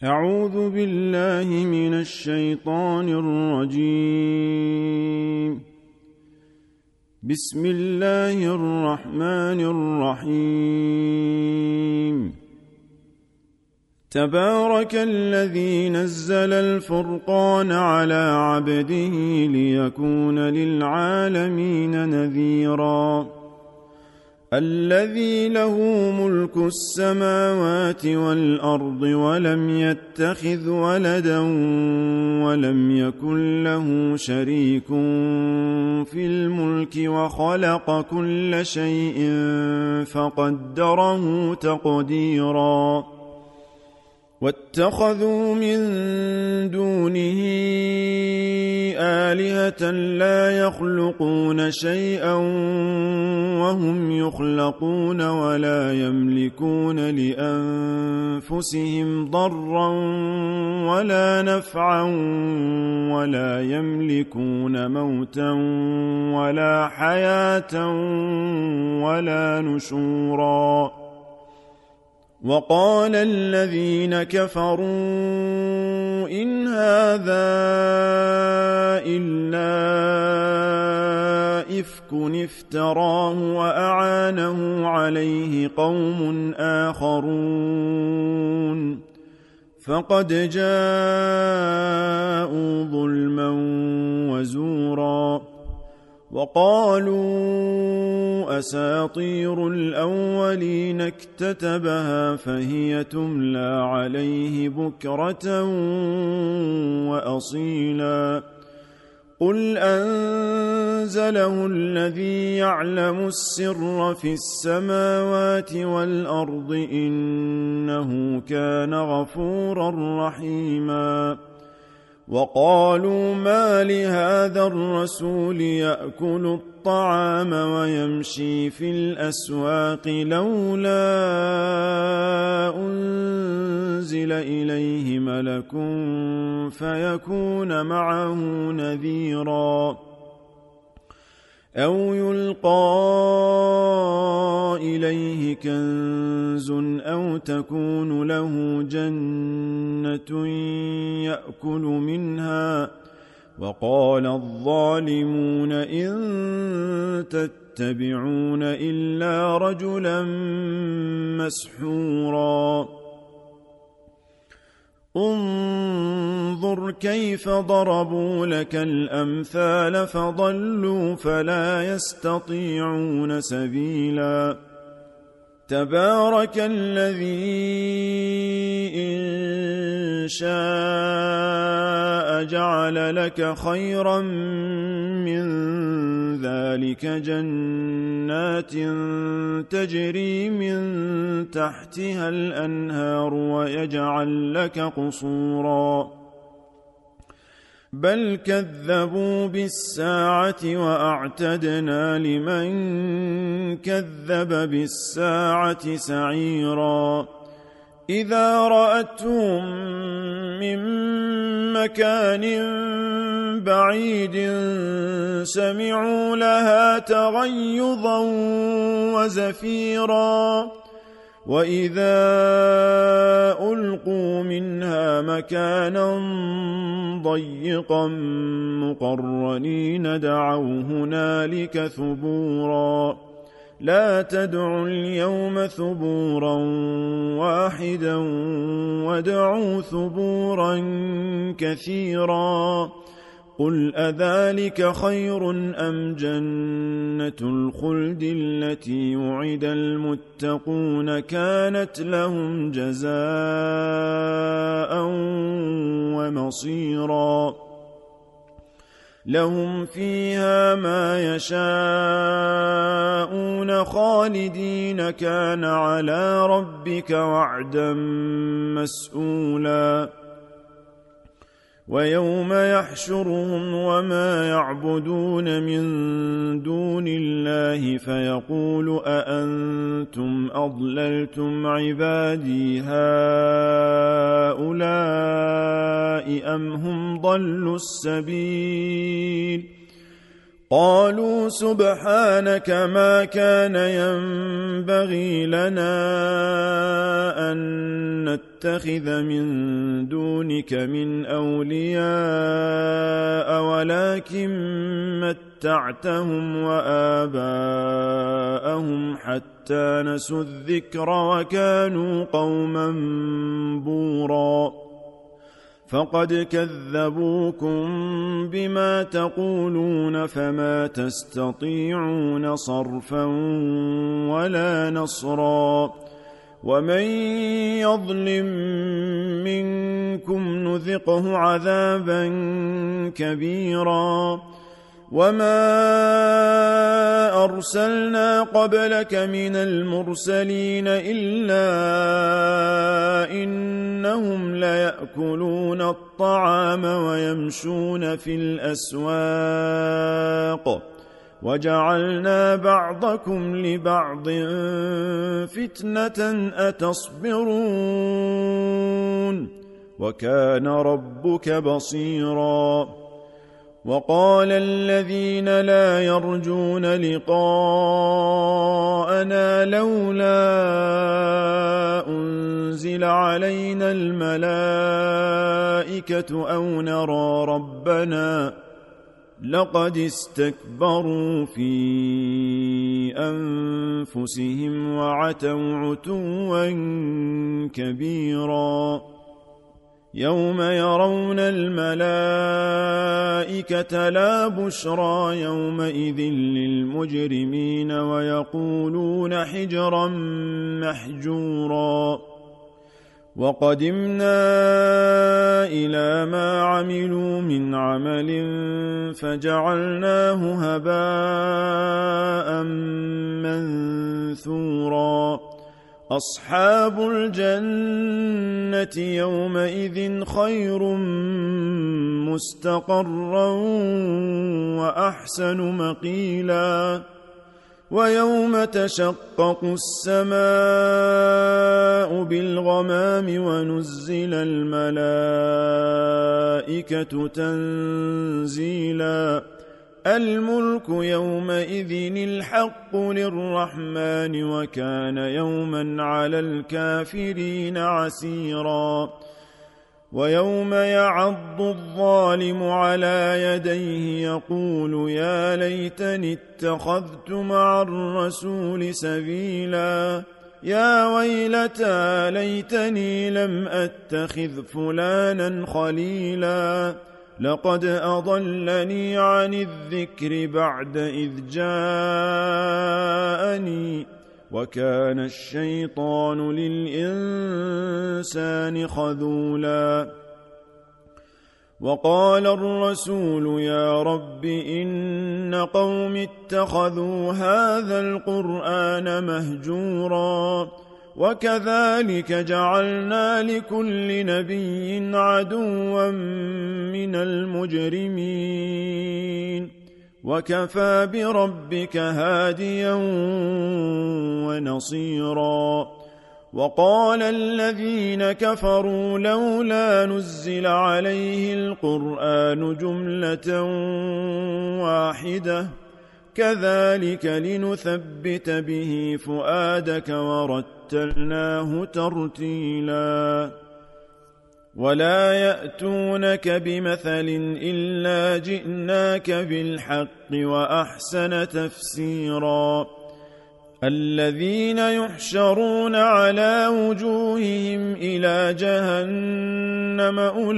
أعوذ بالله من الشيطان الرجيم. بسم الله الرحمن الرحيم. تبارك الذي نزل الفرقان على عبده ليكون للعالمين نذيرا. الذي له ملك السماوات والأرض ولم يتخذ ولدا ولم يكن له شريك في الملك وخلق كل شيء فقدره تقديرا. واتخذوا من دونه آلهة لا يخلقون شيئا وهم يخلقون ولا يملكون لأنفسهم ضرا ولا نفعا ولا يملكون موتا ولا حياة ولا نشورا. وقال الذين كفروا إن هذا إلا إفك افتراه وأعانه عليه قوم آخرون فقد جاءوا ظلما وزورا. وقالوا أساطير الأولين اكتتبها فهي تملى عليه بكرة وأصيلا. قل أنزله الذي يعلم السر في السماوات والأرض إنه كان غفورا رحيما. وقالوا ما لهذا الرسول يأكل الطعام ويمشي في الأسواق لولا أنزل إليه ملك فيكون معه نذيرا. أو يلقى إليه كنز أو تكون له جنة يأكل منها. وقال الظالمون إن تتبعون إلا رجلا مسحورا. انظر كيف ضربوا لك الأمثال فضلوا فلا يستطيعون سبيلا. تبارك الذي إن شاء جعل لك خيرا من ذلك جنات تجري من تحتها الأنهار ويجعل لك قصورا. بل كذبوا بالساعة وأعتدنا لمن كذب بالساعة سعيرا. إذا رأتهم من مكان بعيد سمعوا لها تغيظا وزفيرا. وإذا ألقوا منها مكانا ضيقا مقرنين دعوا هنالك ثبورا. لا تدعوا اليوم ثبورا واحدا وادعوا ثبورا كثيرا. قل أذلك خير أم جنة الخلد التي وعد المتقون كانت لهم جزاء ومصيرا. لهم فيها ما يشاءون خالدين كان على ربك وعدا مسئولا. ويوم يحشرهم وما يعبدون من دون الله فيقول أأنتم أضللتم عبادي هؤلاء أم هم ضلوا السبيل. قالوا سبحانك ما كان ينبغي لنا أن نتخذ من دونك من أولياء ولكن متعتهم وآباءهم حتى نسوا الذكر وكانوا قوما بورا فقد كذبوكم بما تقولون فما تستطيعون صرفا ولا نصرا ومن يظلم منكم نذقه عذابا كبيرا وما أرسلنا قبلك من المرسلين إلا إنهم ليأكلون الطعام ويمشون في الأسواق وجعلنا بعضكم لبعض فتنة أتصبرون وكان ربك بصيرا وقال الذين لا يرجون لقاءنا لولا أنزل علينا الملائكة أو نرى ربنا لقد استكبروا في أنفسهم وعتوا عتوا كبيرا يوم يرون الملائكة لا بشرى يومئذ للمجرمين ويقولون حجرا محجورا وقدمنا إلى ما عملوا من عمل فجعلناه هباء منثورا أصحاب الجنة يومئذ خير مستقرا وأحسن مقيلا ويوم تشقق السماء بالغمام ونزل الملائكة تنزيلا الملك يومئذ الحق للرحمن وكان يوما على الكافرين عسيرا ويوم يعض الظالم على يديه يقول يا ليتني اتخذت مع الرسول سبيلا يا ويلتى ليتني لم أتخذ فلانا خليلا لقد أضلني عن الذكر بعد إذ جاءني وكان الشيطان للإنسان خذولا وقال الرسول يا رب إن قوم اتخذوا هذا القرآن مهجورا وكذلك جعلنا لكل نبي عدوا من المجرمين وكفى بربك هاديا ونصيرا وقال الذين كفروا لولا نزل عليه القرآن جملة واحدة كذلك لنثبت به فؤادك ورتلناه ترتيلا ولا يأتونك بمثل إلا جئناك بالحق وأحسن تفسيرا الذين يحشرون على وجوههم إلى جهنم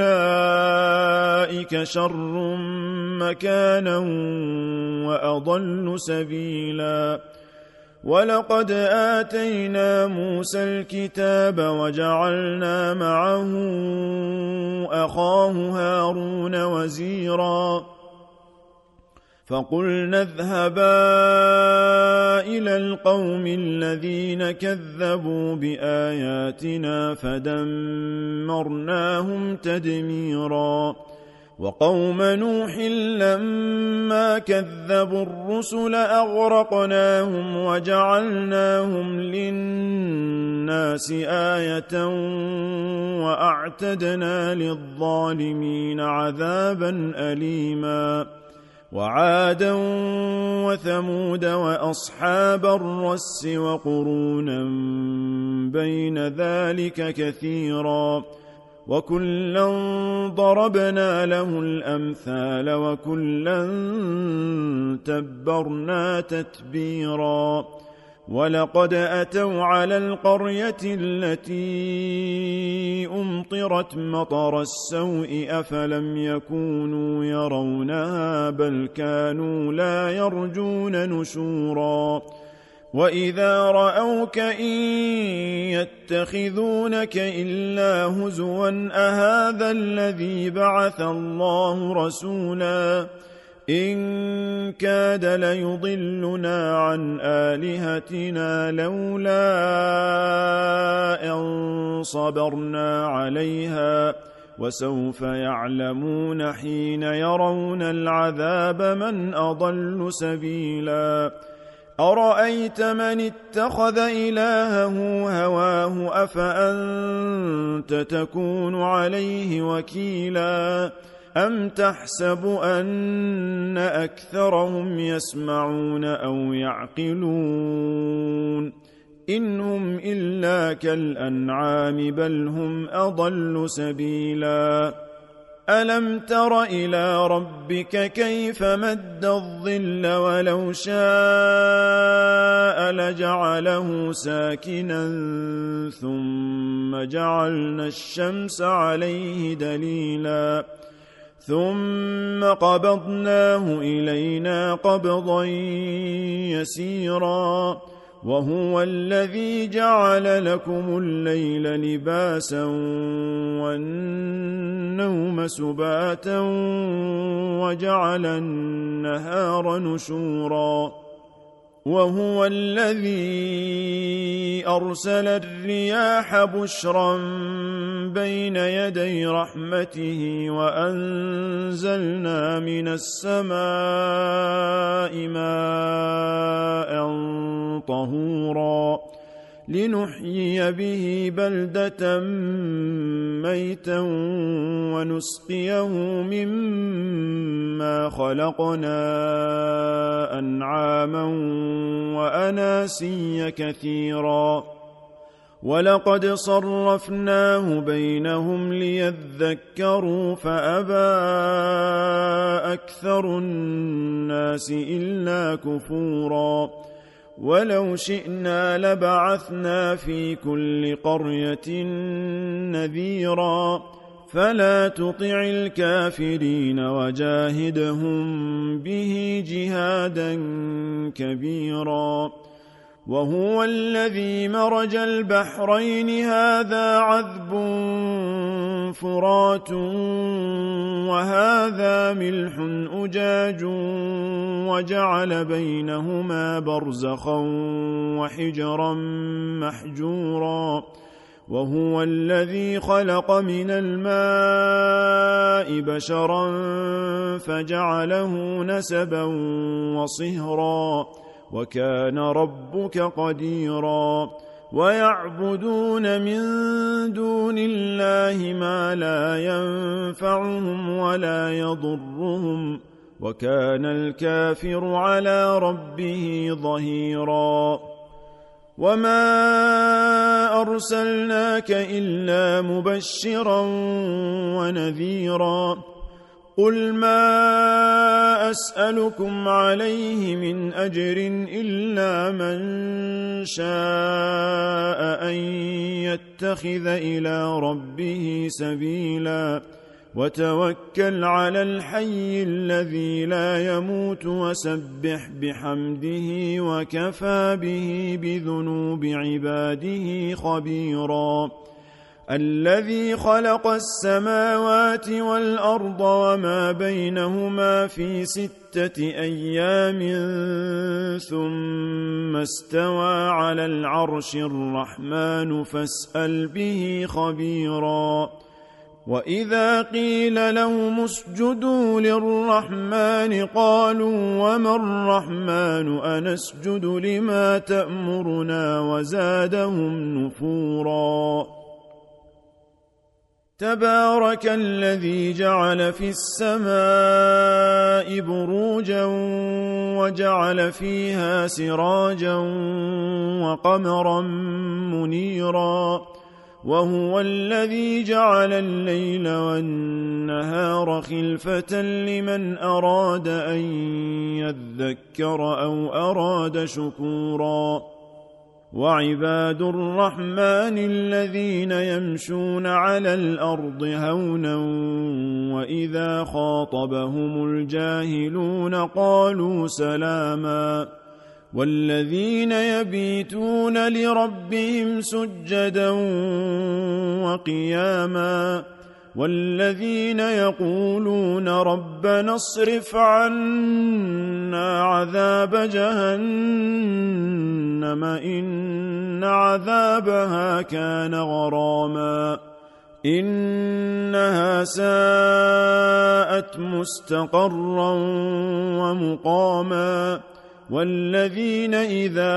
أولئك شر مكانا وأضل سبيلا ولقد آتينا موسى الكتاب وجعلنا معه أخاه هارون وزيرا فقلنا اذهبا إلى القوم الذين كذبوا بآياتنا فدمرناهم تدميرا وقوم نوح لما كذبوا الرسل أغرقناهم وجعلناهم للناس آية وأعتدنا للظالمين عذابا أليما وعادا وثمود وأصحاب الرس وقرونا بين ذلك كثيرا وكلا ضربنا له الأمثال وكلا تبرنا تتبيرا ولقد أتوا على القرية التي أمطرت مطر السوء أفلم يكونوا يرونها بل كانوا لا يرجون نشورا وإذا رأوك إن يتخذونك إلا هزوا أهذا الذي بعث الله رسولا إن كاد ليضلنا عن آلهتنا لولا أن صبرنا عليها وسوف يعلمون حين يرون العذاب من أضل سبيلا أرأيت من اتخذ إلهه هواه أفأنت تكون عليه وكيلا أم تحسب أن أكثرهم يسمعون أو يعقلون إن هم إلا كالأنعام بل هم أضل سبيلا ألم تر إلى ربك كيف مد الظل ولو شاء لجعله ساكنا ثم جعلنا الشمس عليه دليلا ثم قبضناه إلينا قبضا يسيرا وهو الذي جعل لكم الليل لباسا والنوم سباتا وجعل النهار نشورا وهو الذي أرسل الرياح بشرا بين يدي رحمته وأنزلنا من السماء ماء طهورا لنحيي به بلدة ميتا ونسقيه مما خلقنا أنعاما وأناسيا كثيرا ولقد صرفناه بينهم ليذكروا فأبى أكثر الناس إلا كفورا ولو شئنا لبعثنا في كل قرية نذيرا فلا تطع الكافرين وجاهدهم به جهادا كبيرا وهو الذي مرج البحرين هذا عذب فرات وهذا ملح أجاج وجعل بينهما برزخا وحجرا محجورا وهو الذي خلق من الماء بشرا فجعله نسبا وصهرا وكان ربك قديرا ويعبدون من دون الله ما لا ينفعهم ولا يضرهم وكان الكافر على ربه ظهيرا وما أرسلناك إلا مبشرا ونذيرا قل ما أسألكم عليه من أجر إلا من شاء أن يتخذ إلى ربه سبيلا وتوكل على الحي الذي لا يموت وسبح بحمده وكفى به بذنوب عباده خبيرا الذي خلق السماوات والأرض وما بينهما في 6 أيام ثم استوى على العرش الرحمن فاسأل به خبيرا وإذا قيل لهم اسجدوا للرحمن قالوا وما الرحمن أنسجد لما تأمرنا وزادهم نفورا تبارك الذي جعل في السماء بروجا وجعل فيها سراجا وقمرا منيرا وهو الذي جعل الليل والنهار خلفة لمن أراد أن يذكر أو أراد شكورا وعباد الرحمن الذين يمشون على الأرض هونا وإذا خاطبهم الجاهلون قالوا سلاما والذين يبيتون لربهم سجدا وقياما والذين يقولون ربنا اصرف عنا عذاب جهنم إن عذابها كان غراما إنها ساءت مستقرا ومقاما والذين إذا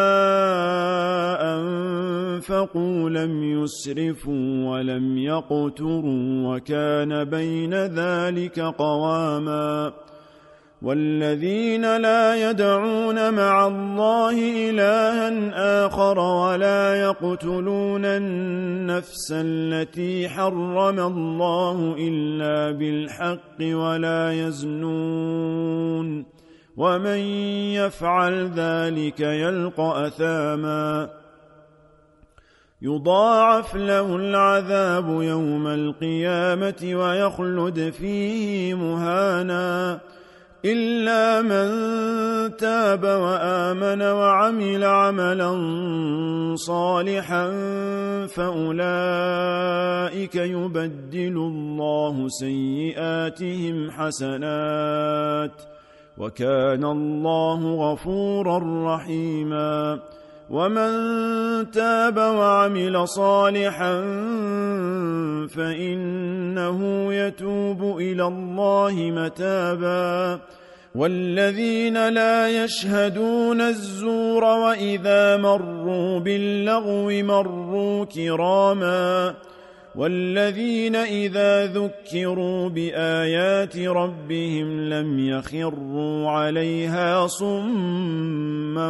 أنفقوا لم يسرفوا ولم يقتروا وكان بين ذلك قواما والذين لا يدعون مع الله إلها آخر ولا يقتلون النفس التي حرم الله إلا بالحق ولا يزنون ومن يفعل ذلك يلقى أثاما يضاعف له العذاب يوم القيامة ويخلد فيه مهانا إلا من تاب وآمن وعمل عملا صالحا فأولئك يبدل الله سيئاتهم حسنات وكان الله غفورا رحيما ومن تاب وعمل صالحا فإنه يتوب إلى الله متابا والذين لا يشهدون الزور وإذا مروا باللغو مروا كراما والذين إذا ذكروا بآيات ربهم لم يخروا عليها صما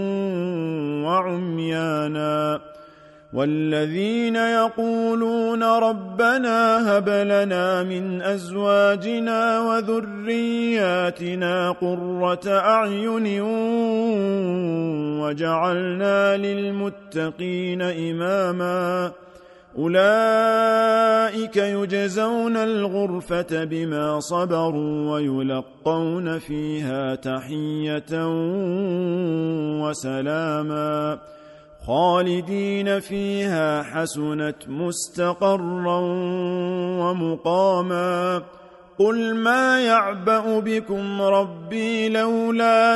وعميانا والذين يقولون ربنا هب لنا من أزواجنا وذرياتنا قرة أعين وجعلنا للمتقين إماما أولئك يجزون الغرفة بما صبروا ويلقون فيها تحية وسلاما خالدين فيها حسنت مستقرا ومقاما قل ما يعبأ بكم ربي لولا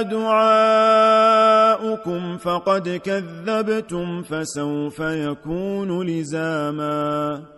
دعاؤكم فقد كذبتم فسوف يكون لزاما